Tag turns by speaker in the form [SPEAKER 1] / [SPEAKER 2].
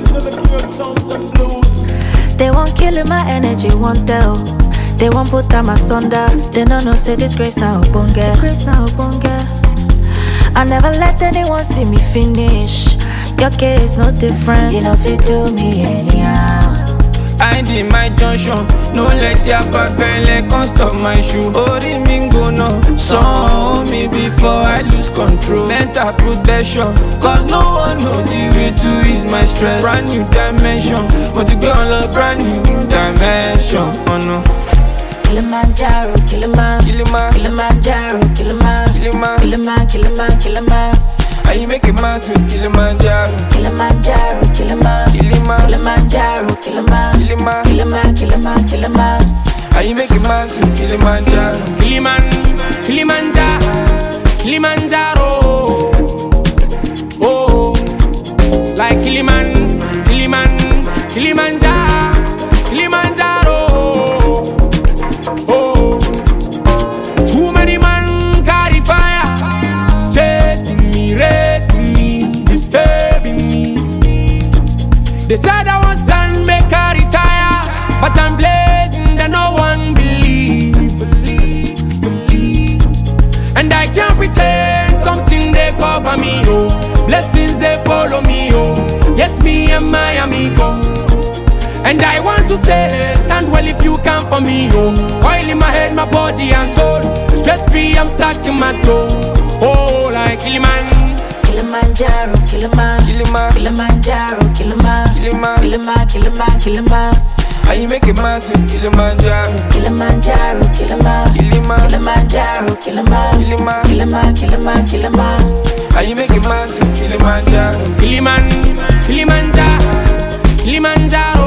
[SPEAKER 1] They won't kill my energy, won't tell. They won't put them asunder. They don't know say this grace now bonga. Grace now bonga. I never let anyone see me finish. Your case no different. You know if you do me anyhow.
[SPEAKER 2] I did my junction. No let their papele can't stop my shoe. Ori mingo no. Saw me before I lose control. Mental protection. Cause no one know the way to ease my stress. Brand new dimension. But you go on a brand new dimension. Oh no.
[SPEAKER 1] Kilimanjaro, Kilimanjaro, Kilimanjaro.
[SPEAKER 2] How you make it mad to Kilimanjaro?
[SPEAKER 1] Kilimanjaro.
[SPEAKER 2] How you make it mad to Kilimanjaro?
[SPEAKER 3] Kilimanjaro. Oh, like Kilimanjaro. Oh, too many man carry fire, chasing me, racing me, disturbing me. They said I was done, make I retire, but I'm blazing that no one believe. And I can't pretend something they cover me, oh. Blessings they follow me, oh. Yes, me and my amigos. And I want to say, stand well if you come for me, oh. Oil in my head, my body and soul. Stress free, I'm stuck in my toe. Oh, like Kilimanjaro.
[SPEAKER 2] How you make it mad to Kilimanjaro?
[SPEAKER 1] Kilimanjaro.
[SPEAKER 2] How you make it mad to Kilimanjaro?
[SPEAKER 3] Kilimanjaro.